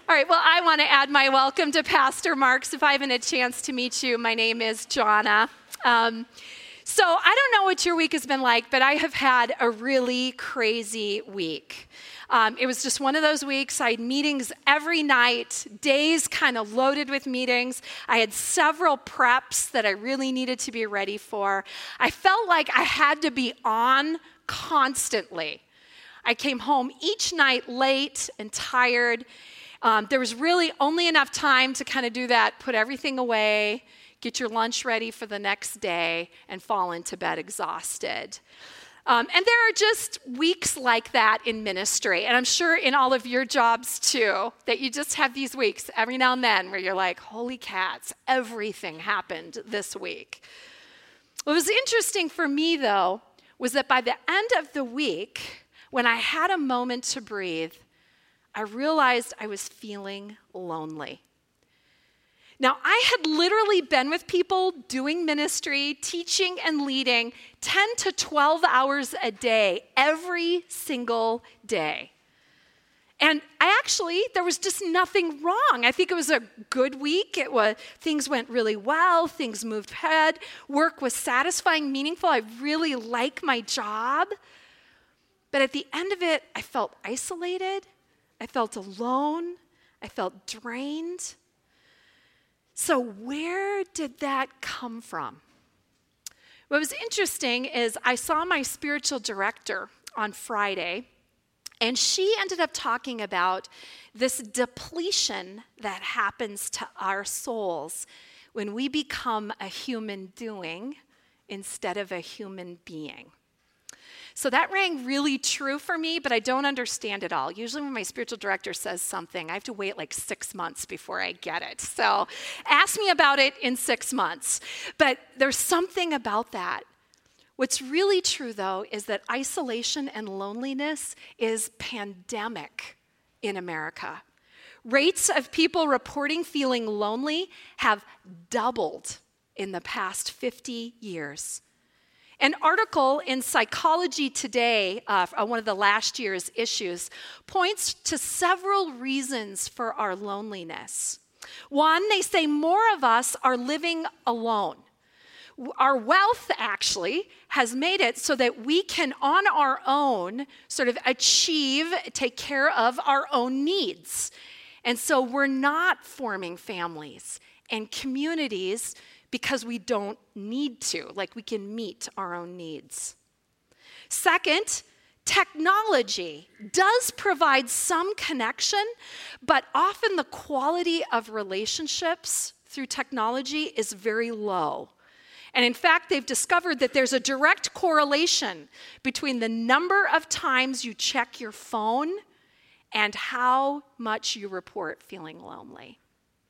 All right, well, I want to add my welcome to Pastor Marks. If I haven't had a chance to meet you, my name is Jonna. So I don't know what your week has been like, but I have had a really crazy week. It was just one of those weeks. I had meetings every night, days kind of loaded with meetings. I had several preps that I really needed to be ready for. I felt like I had to be on constantly. I came home each night late and tired. There was really only enough time to kind of do that, put everything away, get your lunch ready for the next day, and fall into bed exhausted. And there are just weeks like that in ministry, and I'm sure in all of your jobs too, that you just have these weeks every now and then where you're like, holy cats, everything happened this week. What was interesting for me, though, was that by the end of the week, when I had a moment to breathe, I realized I was feeling lonely. Now, I had literally been with people doing ministry, teaching and leading 10 to 12 hours a day, every single day. And there was just nothing wrong. I think it was a good week. Things went really well. Things moved ahead. Work was satisfying, meaningful. I really like my job. But at the end of it, I felt isolated. I felt alone. I felt drained. So where did that come from? What was interesting is I saw my spiritual director on Friday, and she ended up talking about this depletion that happens to our souls when we become a human doing instead of a human being. So that rang really true for me, but I don't understand it all. Usually when my spiritual director says something, I have to wait like 6 months before I get it. So ask me about it in 6 months. But there's something about that. What's really true, though, is that isolation and loneliness is pandemic in America. Rates of people reporting feeling lonely have doubled in the past 50 years. An article in Psychology Today, one of the last year's issues, points to several reasons for our loneliness. One, they say more of us are living alone. Our wealth actually has made it so that we can, on our own, sort of take care of our own needs. And so we're not forming families and communities because we don't need to, like we can meet our own needs. Second, technology does provide some connection, but often the quality of relationships through technology is very low. And in fact, they've discovered that there's a direct correlation between the number of times you check your phone and how much you report feeling lonely.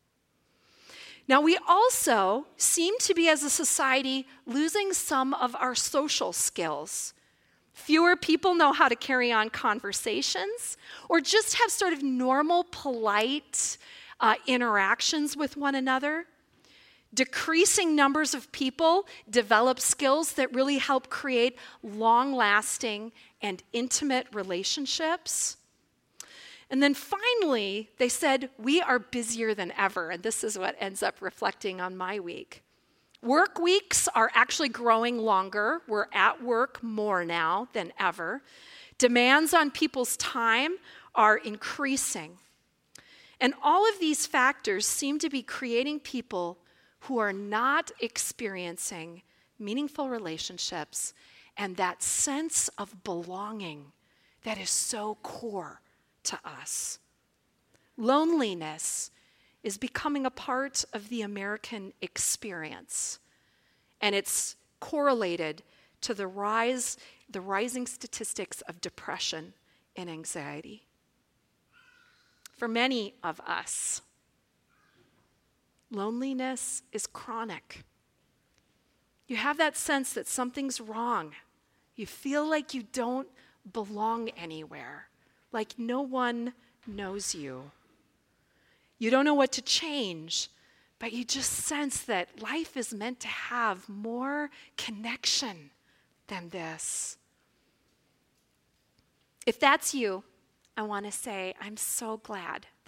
Now, we also seem to be, as a society, losing some of our social skills. Fewer people know how to carry on conversations or just have sort of normal, polite interactions with one another. Decreasing numbers of people develop skills that really help create long-lasting and intimate relationships. And then finally, they said, we are busier than ever. And this is what ends up reflecting on my week. Work weeks are actually growing longer. We're at work more now than ever. Demands on people's time are increasing. And all of these factors seem to be creating people who are not experiencing meaningful relationships and that sense of belonging that is so core to us. Loneliness is becoming a part of the American experience, and it's correlated to the rising statistics of depression and anxiety. For many of us, loneliness is chronic. You have that sense that something's wrong. You feel like you don't belong anywhere. Like no one knows you. You don't know what to change, but you just sense that life is meant to have more connection than this. If that's you, I want to say I'm so glad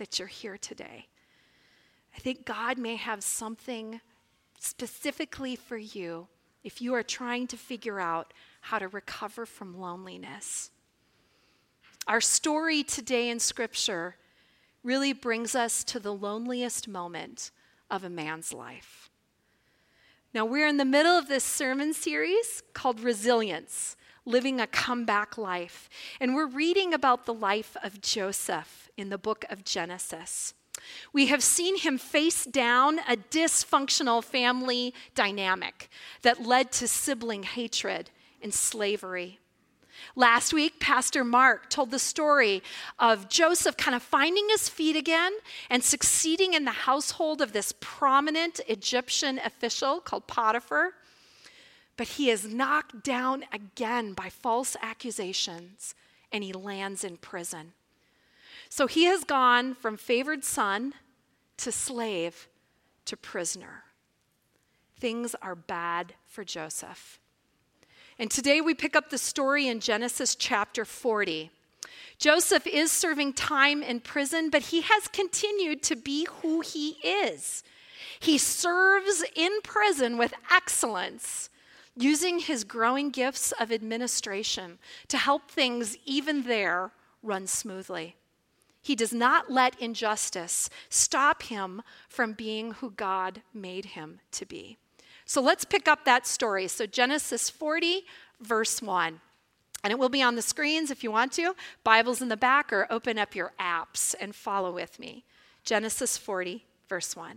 that you're here today. I think God may have something specifically for you if you are trying to figure out how to recover from loneliness. Our story today in Scripture really brings us to the loneliest moment of a man's life. Now, we're in the middle of this sermon series called Resilience, Living a Comeback Life. And we're reading about the life of Joseph in the book of Genesis. We have seen him face down a dysfunctional family dynamic that led to sibling hatred and slavery. Last week, Pastor Mark told the story of Joseph kind of finding his feet again and succeeding in the household of this prominent Egyptian official called Potiphar. But he is knocked down again by false accusations, and he lands in prison. So he has gone from favored son to slave to prisoner. Things are bad for Joseph. And today we pick up the story in Genesis chapter 40. Joseph is serving time in prison, but he has continued to be who he is. He serves in prison with excellence, using his growing gifts of administration to help things even there run smoothly. He does not let injustice stop him from being who God made him to be. So let's pick up that story. So Genesis 40, verse 1. And it will be on the screens if you want to. Bible's in the back, or open up your apps and follow with me. Genesis 40, verse 1.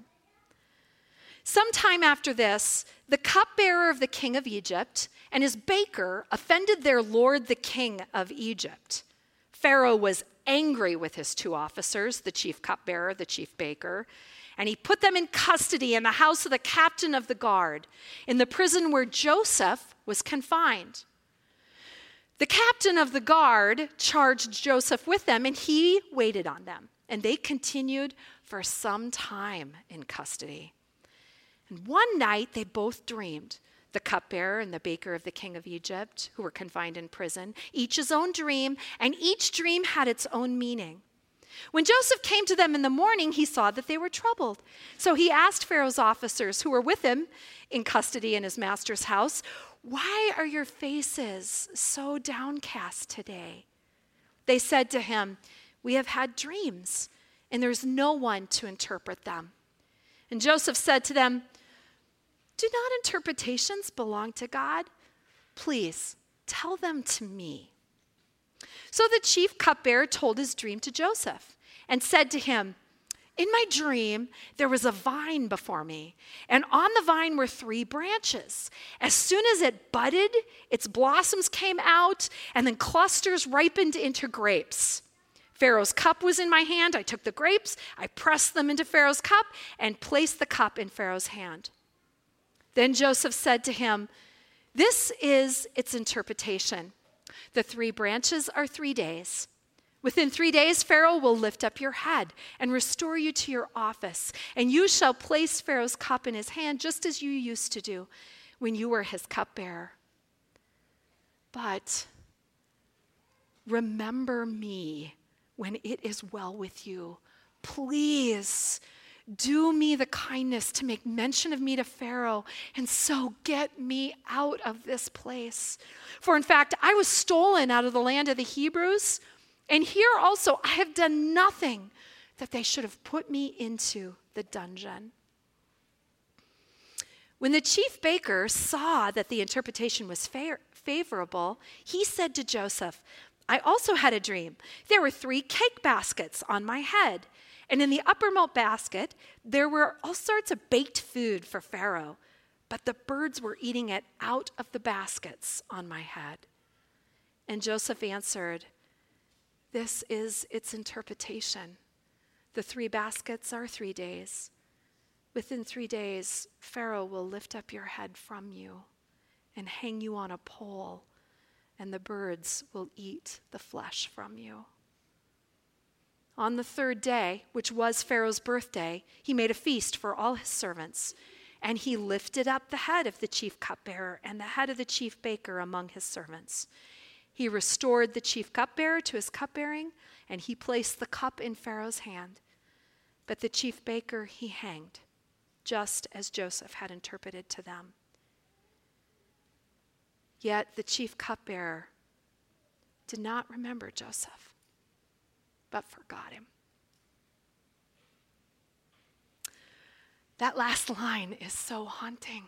Sometime after this, the cupbearer of the king of Egypt and his baker offended their lord, the king of Egypt. Pharaoh was angry with his two officers, the chief cupbearer, the chief baker, and he put them in custody in the house of the captain of the guard, in the prison where Joseph was confined. The captain of the guard charged Joseph with them, and he waited on them. And they continued for some time in custody. And one night they both dreamed, the cupbearer and the baker of the king of Egypt, who were confined in prison, each his own dream, and each dream had its own meaning. When Joseph came to them in the morning, he saw that they were troubled. So he asked Pharaoh's officers who were with him in custody in his master's house, "Why are your faces so downcast today?" They said to him, "We have had dreams, and there's no one to interpret them." And Joseph said to them, "Do not interpretations belong to God? Please tell them to me." So the chief cupbearer told his dream to Joseph and said to him, "In my dream, there was a vine before me, and on the vine were 3 branches. As soon as it budded, its blossoms came out, and then clusters ripened into grapes. Pharaoh's cup was in my hand. I took the grapes, I pressed them into Pharaoh's cup, and placed the cup in Pharaoh's hand." Then Joseph said to him, "This is its interpretation. The 3 branches are 3 days. Within 3 days, Pharaoh will lift up your head and restore you to your office, and you shall place Pharaoh's cup in his hand just as you used to do when you were his cupbearer. But remember me when it is well with you. Please do me the kindness to make mention of me to Pharaoh, and so get me out of this place. For in fact, I was stolen out of the land of the Hebrews, and here also I have done nothing that they should have put me into the dungeon." When the chief baker saw that the interpretation was favorable, he said to Joseph, "I also had a dream. There were 3 cake baskets on my head. And in the uppermost basket, there were all sorts of baked food for Pharaoh, but the birds were eating it out of the baskets on my head." And Joseph answered, "This is its interpretation. The 3 baskets are 3 days. Within 3 days, Pharaoh will lift up your head from you and hang you on a pole, and the birds will eat the flesh from you." On the 3rd day, which was Pharaoh's birthday, he made a feast for all his servants, and he lifted up the head of the chief cupbearer and the head of the chief baker among his servants. He restored the chief cupbearer to his cupbearing, and he placed the cup in Pharaoh's hand. But the chief baker he hanged, just as Joseph had interpreted to them. Yet the chief cupbearer did not remember Joseph, but forgot him. That last line is so haunting.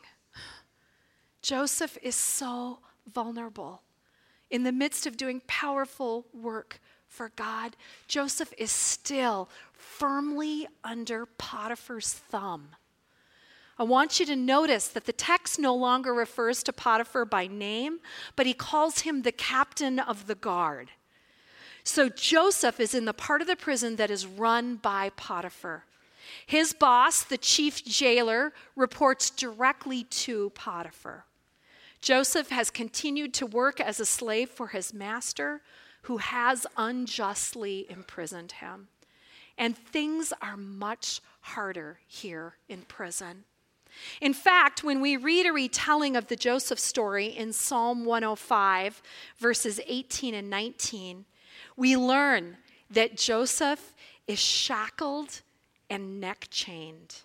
Joseph is so vulnerable. In the midst of doing powerful work for God, Joseph is still firmly under Potiphar's thumb. I want you to notice that the text no longer refers to Potiphar by name, but he calls him the captain of the guard. So Joseph is in the part of the prison that is run by Potiphar. His boss, the chief jailer, reports directly to Potiphar. Joseph has continued to work as a slave for his master, who has unjustly imprisoned him. And things are much harder here in prison. In fact, when we read a retelling of the Joseph story in Psalm 105, verses 18 and 19, we learn that Joseph is shackled and neck-chained.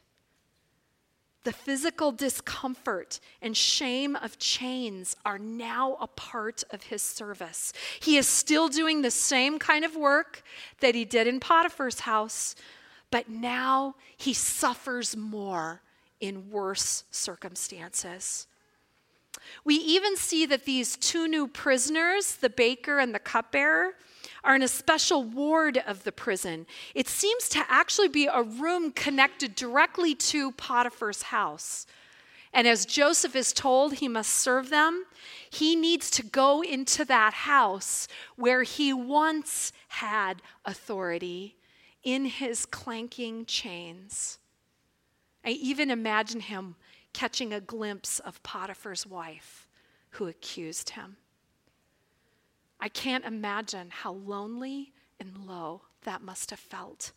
The physical discomfort and shame of chains are now a part of his service. He is still doing the same kind of work that he did in Potiphar's house, but now he suffers more in worse circumstances. We even see that these two new prisoners, the baker and the cupbearer, are in a special ward of the prison. It seems to actually be a room connected directly to Potiphar's house. And as Joseph is told he must serve them, he needs to go into that house where he once had authority in his clanking chains. I even imagine him catching a glimpse of Potiphar's wife who accused him. I can't imagine how lonely and low that must have felt.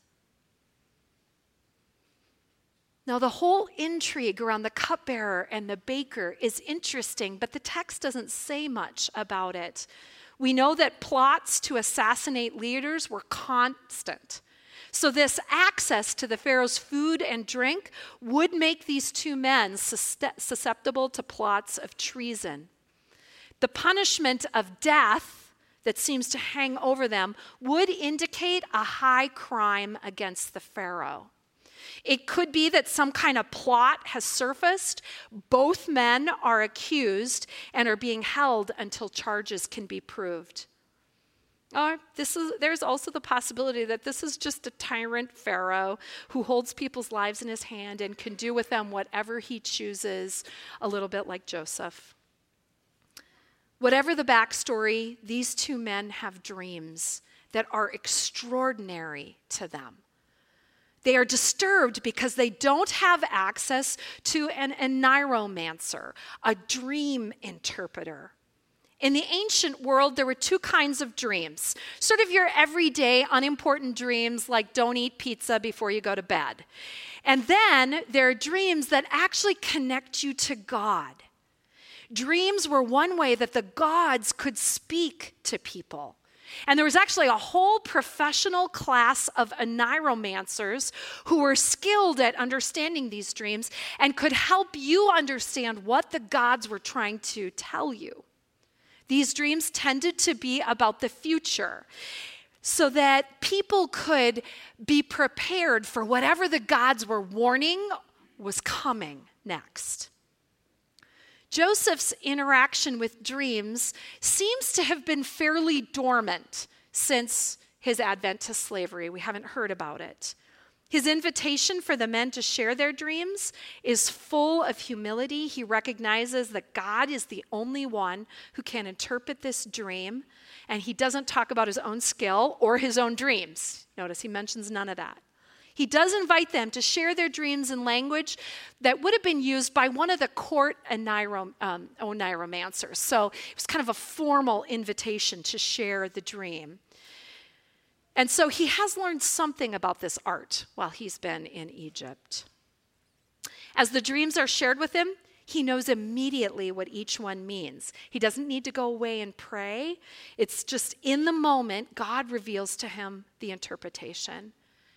Now, the whole intrigue around the cupbearer and the baker is interesting, but the text doesn't say much about it. We know that plots to assassinate leaders were constant. So this access to the Pharaoh's food and drink would make these two men susceptible to plots of treason. The punishment of death that seems to hang over them would indicate a high crime against the Pharaoh. It could be that some kind of plot has surfaced. Both men are accused and are being held until charges can be proved. Or there's also the possibility that this is just a tyrant Pharaoh who holds people's lives in his hand and can do with them whatever he chooses, a little bit like Joseph. Whatever the backstory, these two men have dreams that are extraordinary to them. They are disturbed because they don't have access to a niromancer, a dream interpreter. In the ancient world, there were two kinds of dreams. Sort of your everyday, unimportant dreams like don't eat pizza before you go to bed. And then there are dreams that actually connect you to God. Dreams were one way that the gods could speak to people. And there was actually a whole professional class of niromancers who were skilled at understanding these dreams and could help you understand what the gods were trying to tell you. These dreams tended to be about the future so that people could be prepared for whatever the gods were warning was coming next. Joseph's interaction with dreams seems to have been fairly dormant since his advent to slavery. We haven't heard about it. His invitation for the men to share their dreams is full of humility. He recognizes that God is the only one who can interpret this dream, and he doesn't talk about his own skill or his own dreams. Notice he mentions none of that. He does invite them to share their dreams in language that would have been used by one of the court niromancers. So it was kind of a formal invitation to share the dream. And so he has learned something about this art while he's been in Egypt. As the dreams are shared with him, he knows immediately what each one means. He doesn't need to go away and pray. It's just in the moment, God reveals to him the interpretation.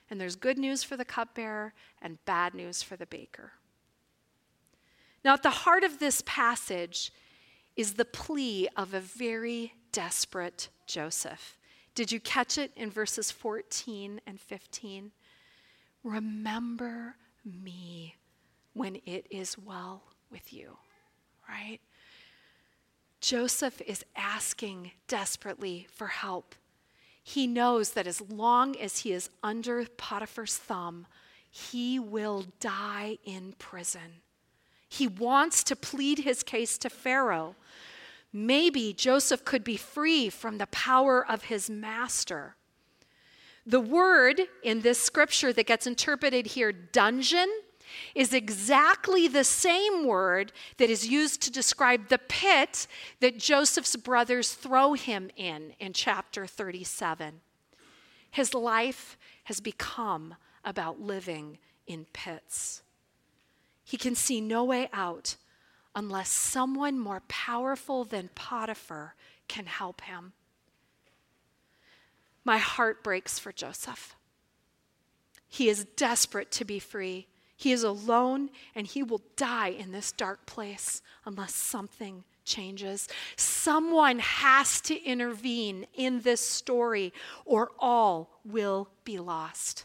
And there's good news for the cupbearer and bad news for the baker. Now, at the heart of this passage is the plea of a very desperate Joseph. Did you catch it in verses 14 and 15? Remember me when it is well with you, right? Joseph is asking desperately for help. He knows that as long as he is under Potiphar's thumb, he will die in prison. He wants to plead his case to Pharaoh. Maybe Joseph could be free from the power of his master. The word in this scripture that gets interpreted here, dungeon, is exactly the same word that is used to describe the pit that Joseph's brothers throw him in chapter 37. His life has become about living in pits. He can see no way out unless someone more powerful than Potiphar can help him. My heart breaks for Joseph. He is desperate to be free. He is alone, and he will die in this dark place unless something changes. Someone has to intervene in this story, or all will be lost.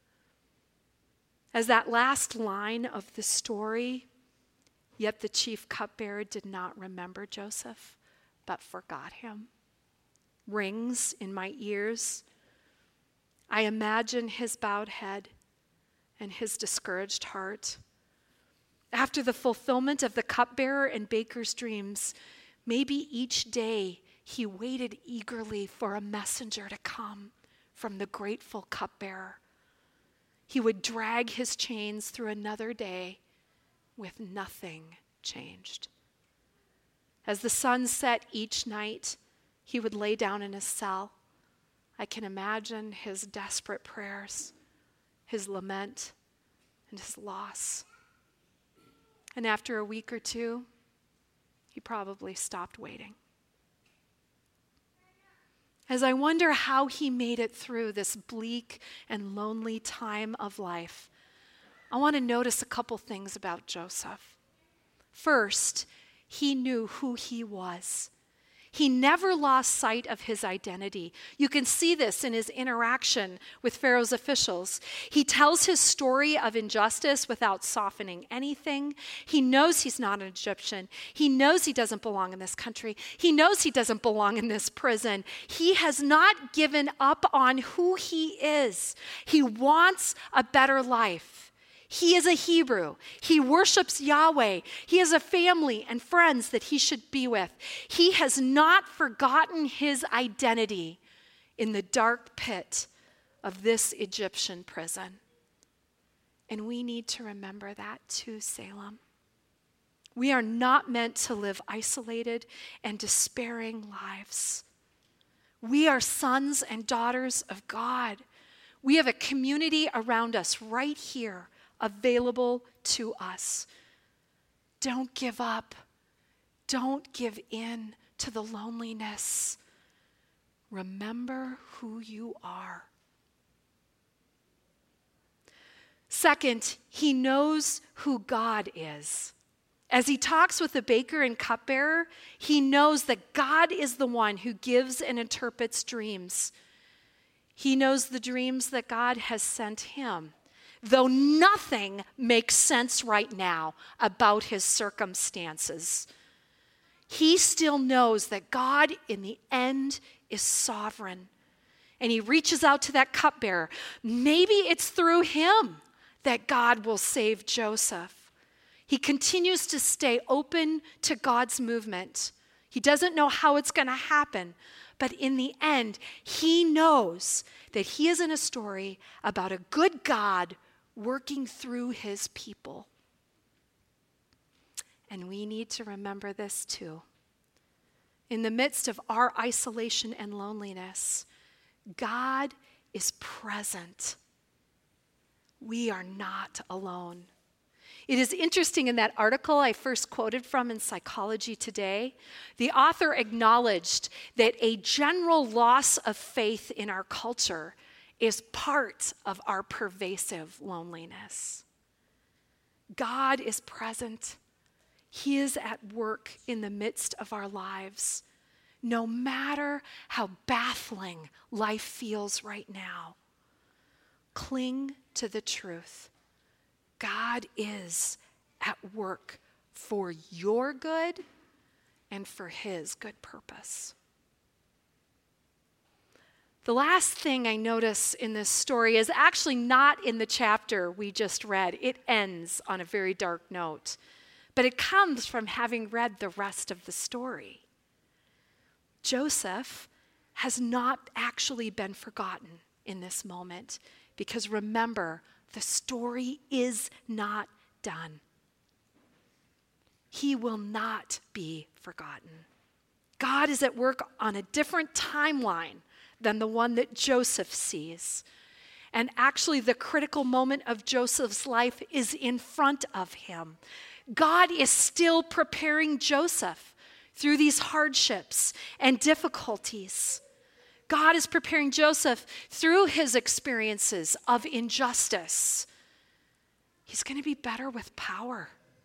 As that last line of the story, yet the chief cupbearer did not remember Joseph, but forgot him, rings in my ears. I imagine his bowed head and his discouraged heart. After the fulfillment of the cupbearer and baker's dreams, maybe each day he waited eagerly for a messenger to come from the grateful cupbearer. He would drag his chains through another day with nothing changed. As the sun set each night, he would lay down in his cell. I can imagine his desperate prayers, his lament, and his loss. And after a week or two, he probably stopped waiting. As I wonder how he made it through this bleak and lonely time of life, I want to notice a couple things about Joseph. First, he knew who he was. He never lost sight of his identity. You can see this in his interaction with Pharaoh's officials. He tells his story of injustice without softening anything. He knows he's not an Egyptian. He knows he doesn't belong in this country. He knows he doesn't belong in this prison. He has not given up on who he is. He wants a better life. He is a Hebrew. He worships Yahweh. He has a family and friends that he should be with. He has not forgotten his identity in the dark pit of this Egyptian prison. And we need to remember that too, Salem. We are not meant to live isolated and despairing lives. We are sons and daughters of God. We have a community around us right here, available to us. Don't give up. Don't give in to the loneliness. Remember who you are. Second, he knows who God is. As he talks with the baker and cupbearer, he knows that God is the one who gives and interprets dreams. He knows the dreams that God has sent him, though nothing makes sense right now about his circumstances. He still knows that God, in the end, is sovereign. And he reaches out to that cupbearer. Maybe it's through him that God will save Joseph. He continues to stay open to God's movement. He doesn't know how it's going to happen, but in the end, he knows that he is in a story about a good God working through his people. And we need to remember this too. In the midst of our isolation and loneliness, God is present. We are not alone. It is interesting, in that article I first quoted from in Psychology Today, the author acknowledged that a general loss of faith in our culture is part of our pervasive loneliness. God is present. He is at work in the midst of our lives, no matter how baffling life feels right now. Cling to the truth. God is at work for your good and for his good purpose. The last thing I notice in this story is actually not in the chapter we just read. It ends on a very dark note, but it comes from having read the rest of the story. Joseph has not actually been forgotten in this moment, because remember, the story is not done. He will not be forgotten. God is at work on a different timeline than the one that Joseph sees. And actually, the critical moment of Joseph's life is in front of him. God is still preparing Joseph through these hardships and difficulties. God is preparing Joseph through his experiences of injustice. He's going to be better with power.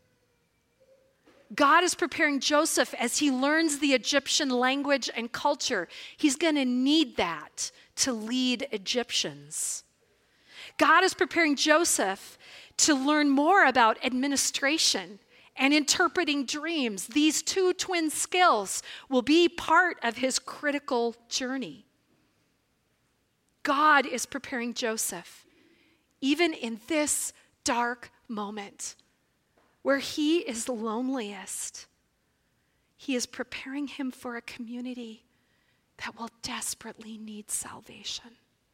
God is preparing Joseph as he learns the Egyptian language and culture. He's going to need that to lead Egyptians. God is preparing Joseph to learn more about administration and interpreting dreams. These two twin skills will be part of his critical journey. God is preparing Joseph, even in this dark moment, where he is loneliest. He is preparing him for a community that will desperately need salvation.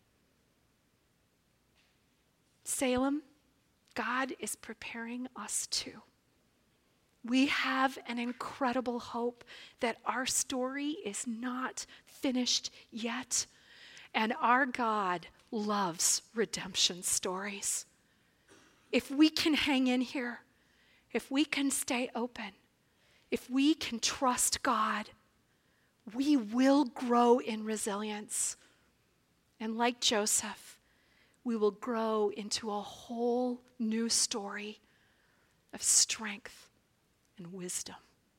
Salem, God is preparing us too. We have an incredible hope that our story is not finished yet, and our God loves redemption stories. If we can hang in here, if we can stay open, if we can trust God, we will grow in resilience. And like Joseph, we will grow into a whole new story of strength and wisdom.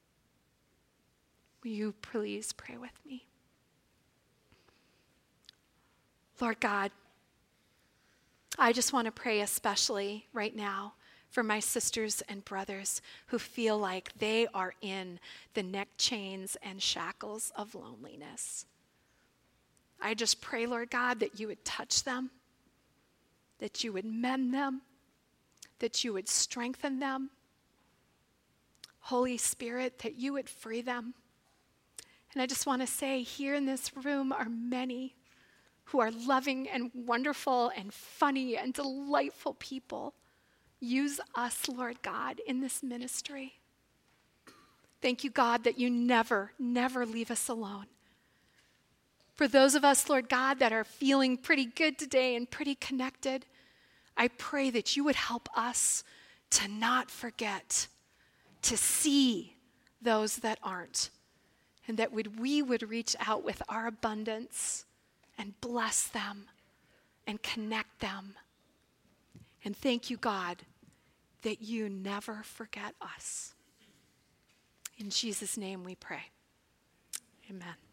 Will you please pray with me? Lord God, I just want to pray especially right now for my sisters and brothers who feel like they are in the neck chains and shackles of loneliness. I just pray, Lord God, that you would touch them, that you would mend them, that you would strengthen them. Holy Spirit, that you would free them. And I just want to say, here in this room are many who are loving and wonderful and funny and delightful people. Use us, Lord God, in this ministry. Thank you, God, that you never, never leave us alone. For those of us, Lord God, that are feeling pretty good today and pretty connected, I pray that you would help us to not forget, to see those that aren't, and that we would reach out with our abundance and bless them and connect them. And thank you, God, that you never forget us. In Jesus' name we pray. Amen.